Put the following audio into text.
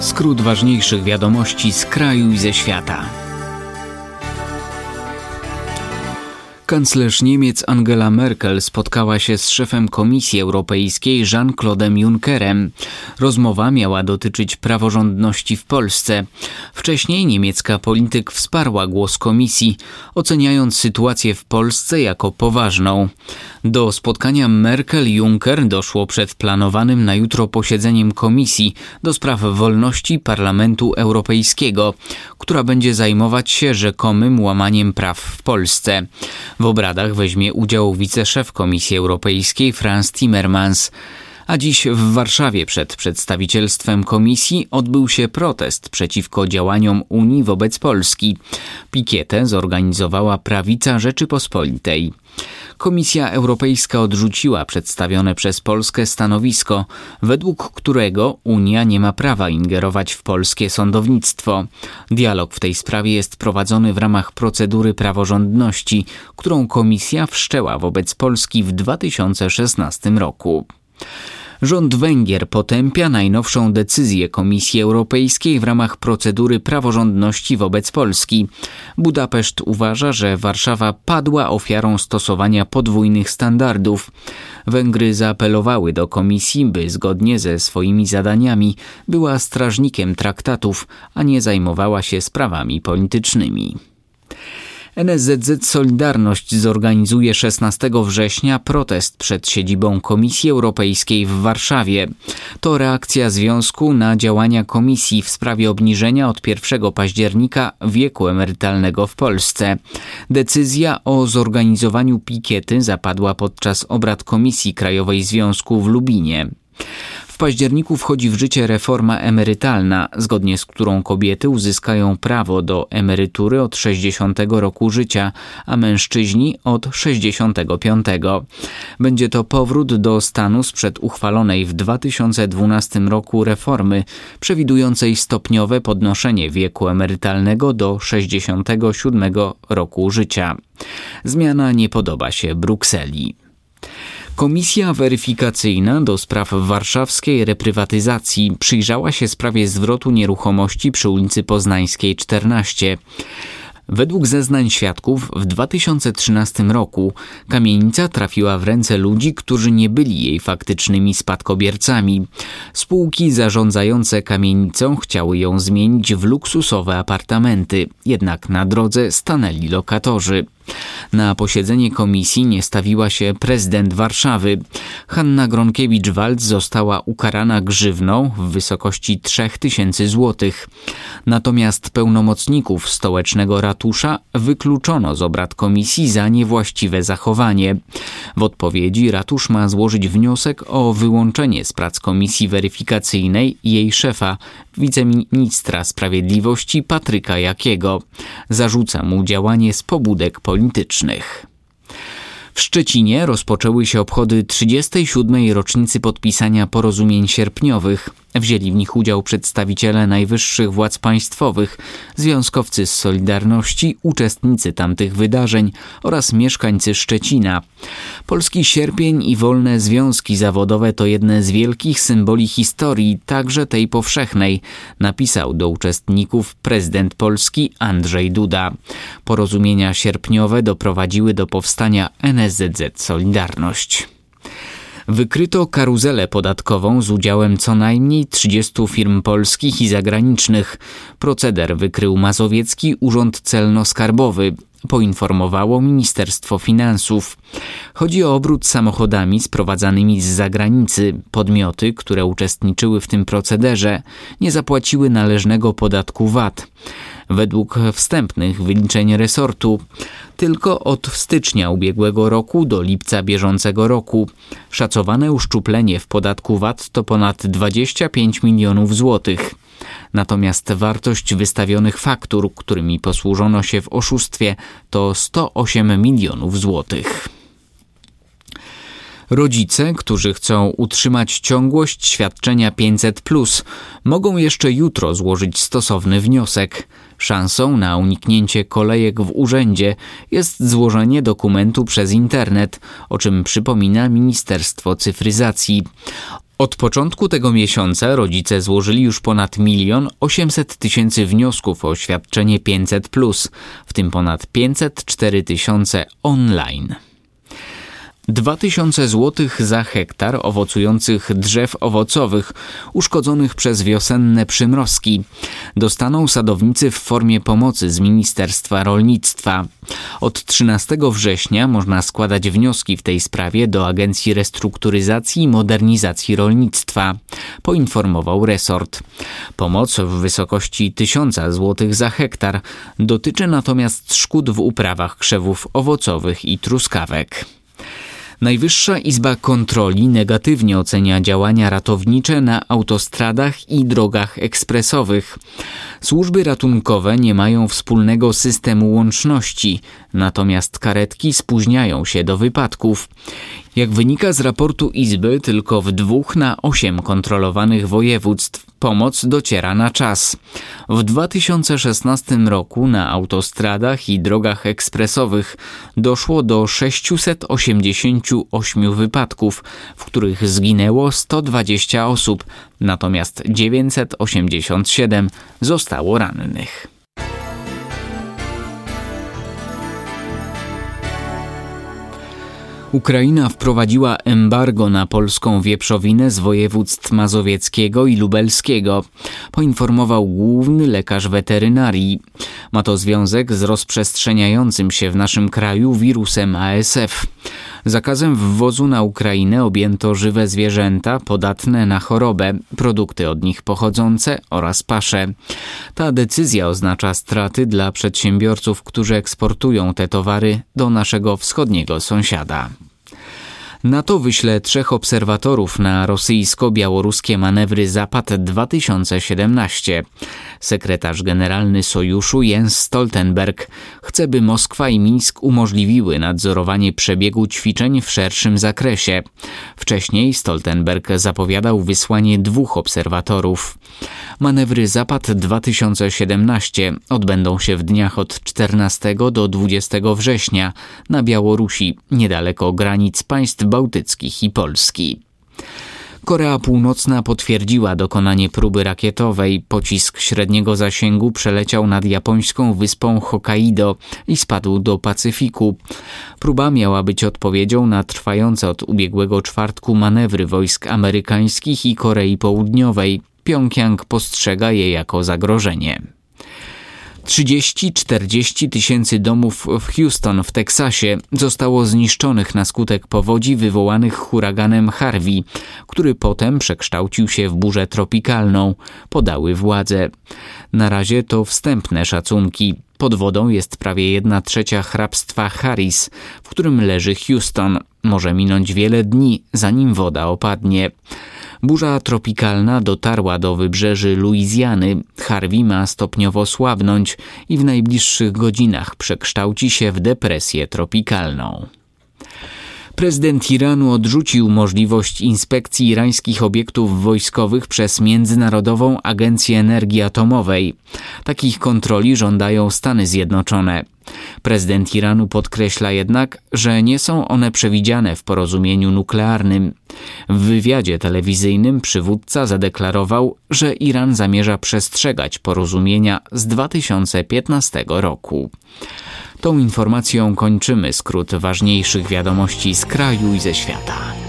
Skrót ważniejszych wiadomości z kraju i ze świata. Kanclerz Niemiec Angela Merkel spotkała się z szefem Komisji Europejskiej Jean-Claude'em Junckerem. Rozmowa miała dotyczyć praworządności w Polsce. Wcześniej niemiecka polityk wsparła głos Komisji, oceniając sytuację w Polsce jako poważną. Do spotkania Merkel-Juncker doszło przed planowanym na jutro posiedzeniem Komisji do spraw wolności Parlamentu Europejskiego, która będzie zajmować się rzekomym łamaniem praw w Polsce. W obradach weźmie udział wiceszef Komisji Europejskiej Frans Timmermans. A dziś w Warszawie przed przedstawicielstwem Komisji odbył się protest przeciwko działaniom Unii wobec Polski. Pikietę zorganizowała Prawica Rzeczypospolitej. Komisja Europejska odrzuciła przedstawione przez Polskę stanowisko, według którego Unia nie ma prawa ingerować w polskie sądownictwo. Dialog w tej sprawie jest prowadzony w ramach procedury praworządności, którą Komisja wszczęła wobec Polski w 2016 roku. Rząd Węgier potępia najnowszą decyzję Komisji Europejskiej w ramach procedury praworządności wobec Polski. Budapeszt uważa, że Warszawa padła ofiarą stosowania podwójnych standardów. Węgry zaapelowały do Komisji, by zgodnie ze swoimi zadaniami była strażnikiem traktatów, a nie zajmowała się sprawami politycznymi. NSZZ Solidarność zorganizuje 16 września protest przed siedzibą Komisji Europejskiej w Warszawie. To reakcja związku na działania Komisji w sprawie obniżenia od 1 października wieku emerytalnego w Polsce. Decyzja o zorganizowaniu pikiety zapadła podczas obrad Komisji Krajowej Związku w Lubinie. W październiku wchodzi w życie reforma emerytalna, zgodnie z którą kobiety uzyskają prawo do emerytury od 60 roku życia, a mężczyźni od 65. Będzie to powrót do stanu sprzed uchwalonej w 2012 roku reformy, przewidującej stopniowe podnoszenie wieku emerytalnego do 67 roku życia. Zmiana nie podoba się Brukseli. Komisja weryfikacyjna do spraw warszawskiej reprywatyzacji przyjrzała się sprawie zwrotu nieruchomości przy ulicy Poznańskiej 14. Według zeznań świadków w 2013 roku kamienica trafiła w ręce ludzi, którzy nie byli jej faktycznymi spadkobiercami. Spółki zarządzające kamienicą chciały ją zmienić w luksusowe apartamenty, jednak na drodze stanęli lokatorzy. Na posiedzenie komisji nie stawiła się prezydent Warszawy. Hanna Gronkiewicz-Waltz została ukarana grzywną w wysokości 3000 złotych. Natomiast pełnomocników stołecznego ratusza wykluczono z obrad komisji za niewłaściwe zachowanie. W odpowiedzi ratusz ma złożyć wniosek o wyłączenie z prac komisji weryfikacyjnej jej szefa, wiceministra sprawiedliwości Patryka Jakiego. Zarzuca mu działanie z pobudek politycznych. W Szczecinie rozpoczęły się obchody 37. rocznicy podpisania porozumień sierpniowych. Wzięli w nich udział przedstawiciele najwyższych władz państwowych, związkowcy z Solidarności, uczestnicy tamtych wydarzeń oraz mieszkańcy Szczecina. Polski sierpień i wolne związki zawodowe to jedne z wielkich symboli historii, także tej powszechnej, napisał do uczestników prezydent Polski Andrzej Duda. Porozumienia sierpniowe doprowadziły do powstania NSZZ Solidarność. Wykryto karuzelę podatkową z udziałem co najmniej 30 firm polskich i zagranicznych. Proceder wykrył Mazowiecki Urząd Celno-Skarbowy, poinformowało Ministerstwo Finansów. Chodzi o obrót samochodami sprowadzanymi z zagranicy. Podmioty, które uczestniczyły w tym procederze, nie zapłaciły należnego podatku VAT. Według wstępnych wyliczeń resortu, tylko od stycznia ubiegłego roku do lipca bieżącego roku szacowane uszczuplenie w podatku VAT to ponad 25 milionów złotych. Natomiast wartość wystawionych faktur, którymi posłużono się w oszustwie, to 108 milionów złotych. Rodzice, którzy chcą utrzymać ciągłość świadczenia 500+, mogą jeszcze jutro złożyć stosowny wniosek. Szansą na uniknięcie kolejek w urzędzie jest złożenie dokumentu przez internet, o czym przypomina Ministerstwo Cyfryzacji. Od początku tego miesiąca rodzice złożyli już ponad 1 800 000 wniosków o świadczenie 500+, w tym ponad 504 000 online. 2000 zł za hektar owocujących drzew owocowych uszkodzonych przez wiosenne przymrozki dostaną sadownicy w formie pomocy z Ministerstwa Rolnictwa. Od 13 września można składać wnioski w tej sprawie do Agencji Restrukturyzacji i Modernizacji Rolnictwa, poinformował resort. Pomoc w wysokości 1000 zł za hektar dotyczy natomiast szkód w uprawach krzewów owocowych i truskawek. Najwyższa Izba Kontroli negatywnie ocenia działania ratownicze na autostradach i drogach ekspresowych. Służby ratunkowe nie mają wspólnego systemu łączności, natomiast karetki spóźniają się do wypadków. Jak wynika z raportu Izby, tylko w 2 na 8 kontrolowanych województw pomoc dociera na czas. W 2016 roku na autostradach i drogach ekspresowych doszło do 688 wypadków, w których zginęło 120 osób, natomiast 987 zostało rannych. Ukraina wprowadziła embargo na polską wieprzowinę z województw mazowieckiego i lubelskiego, poinformował główny lekarz weterynarii. Ma to związek z rozprzestrzeniającym się w naszym kraju wirusem ASF. Zakazem wwozu na Ukrainę objęto żywe zwierzęta podatne na chorobę, produkty od nich pochodzące oraz pasze. Ta decyzja oznacza straty dla przedsiębiorców, którzy eksportują te towary do naszego wschodniego sąsiada. NATO wyśle 3 obserwatorów na rosyjsko-białoruskie manewry Zapad 2017. Sekretarz generalny Sojuszu Jens Stoltenberg chce, by Moskwa i Mińsk umożliwiły nadzorowanie przebiegu ćwiczeń w szerszym zakresie. Wcześniej Stoltenberg zapowiadał wysłanie 2 obserwatorów. Manewry Zapad 2017 odbędą się w dniach od 14 do 20 września na Białorusi, niedaleko granic państw bałtyckich i Polski. Korea Północna potwierdziła dokonanie próby rakietowej. Pocisk średniego zasięgu przeleciał nad japońską wyspą Hokkaido i spadł do Pacyfiku. Próba miała być odpowiedzią na trwające od ubiegłego czwartku manewry wojsk amerykańskich i Korei Południowej. Pjongjang postrzega je jako zagrożenie. 30-40 tysięcy domów w Houston w Teksasie zostało zniszczonych na skutek powodzi wywołanych huraganem Harvey, który potem przekształcił się w burzę tropikalną, podały władze. Na razie to wstępne szacunki. Pod wodą jest prawie 1/3 hrabstwa Harris, w którym leży Houston. Może minąć wiele dni, zanim woda opadnie. Burza tropikalna dotarła do wybrzeży Luizjany. Harvey ma stopniowo słabnąć i w najbliższych godzinach przekształci się w depresję tropikalną. Prezydent Iranu odrzucił możliwość inspekcji irańskich obiektów wojskowych przez Międzynarodową Agencję Energii Atomowej. Takich kontroli żądają Stany Zjednoczone. Prezydent Iranu podkreśla jednak, że nie są one przewidziane w porozumieniu nuklearnym. W wywiadzie telewizyjnym przywódca zadeklarował, że Iran zamierza przestrzegać porozumienia z 2015 roku. Tą informacją kończymy skrót ważniejszych wiadomości z kraju i ze świata.